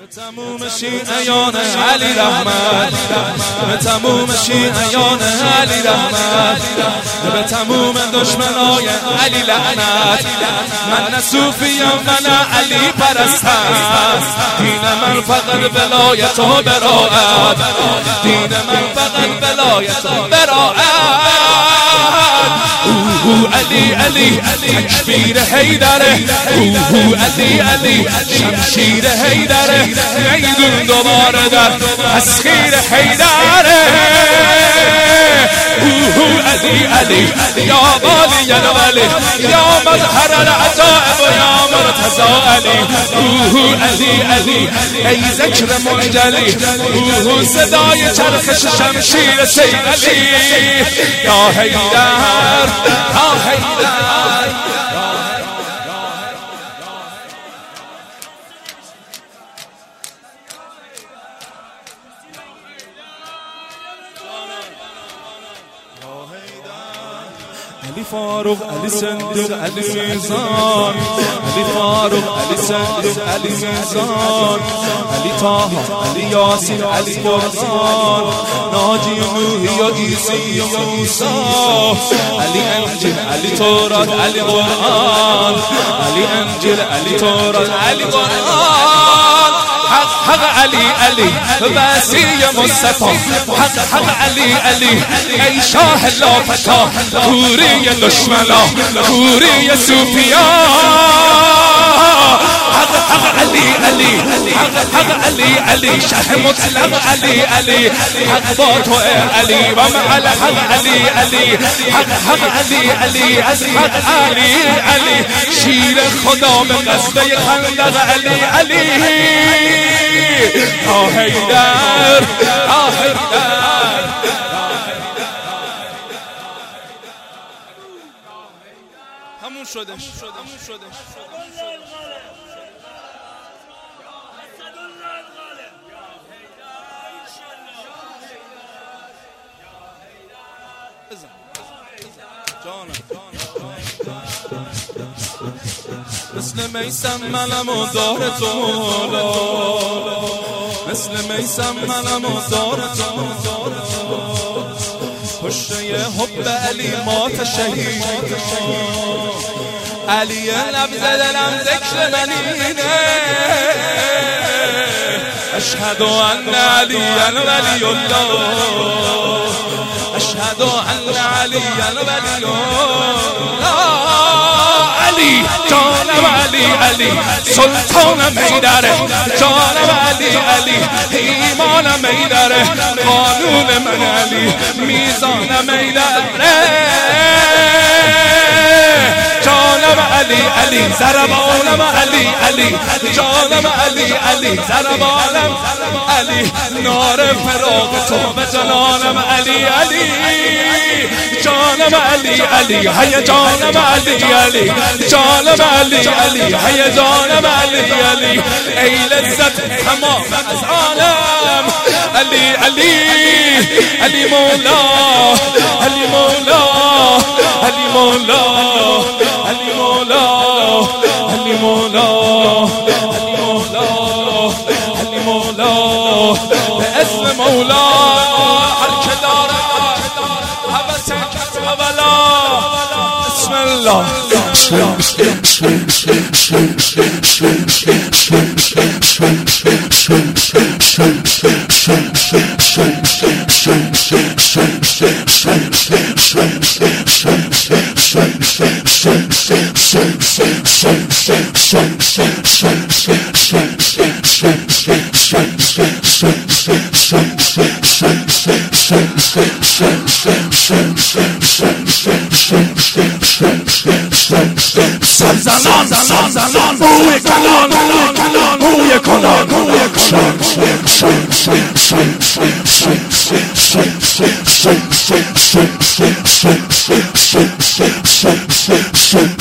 تموم شیعیان علی رحمت، به تموم شیعیان علی رحمت، به تموم دشمنای علی لعنت. من نه صوفیم و نه علی پرستم، دین من فقط ولایت و براءت، دین من فقط ولایت و براءت. علی علی تکبیر حیدره، علی علی شمشیر حیدره، میدون دوباره در تسخیر حیدره. علی علی یا والی الولی یا مظهر العجائب و یا مرتضی علی. علی علی ای ذکر منجلی، صدای چرخش شمشیر سید علی. یا حیدر یا حیدر. علی فاروق علی صندوق علی میزان، علی فاروق علی صندوق علی میزان، علی طه علی یاسین علی قرآن، ناجی نوحی یا عیسی یا موسی، علی انجیل علی تورات علی قرآن، علی انجیل علی تورات علی قرآن. حق علی علی وسیع مصطفی، حق علی علی ای شاه لافتا، کوری دشمنا کوری صوفیا. حق علی علی حق علی علی شه مطلق علی علی، حق با تو علی و مع الحق علی علی، حق علی علی از حق علی علی، شیر خدا به قصد خندق علی علی. یا حیدر یا حیدر. همون شدش. مثل میسم منم و دار تو مولا، مثل میسم منم و دار تو، پشته حب علی مات شهید. علی لب دلم ذکر مدینه، اشهد ان علی ولی الله، اشهد ان علی ولی الله. علی جانم علی علی سلطانم حیدره، جانم علی علی ایمانم حیدره، قانون من علی میزانم حیدره. جانم علی علی ضربانم علی علی، جانم علی علی ضربانم علی، نار فراق تو به جنانم علی علی. جانم علی علی هیجانم علی علی، جانم علی علی هیجانم علی علی، ای لذت تمام از عالم علی علی. علی مولا علی مولا علی مولا علی مولا علی مولا علی مولا علی مولا، به اسم مولا هر که دارد حبس اولا. بسم الله. سرزنان بوی کنان بوی کنان بوی کنان.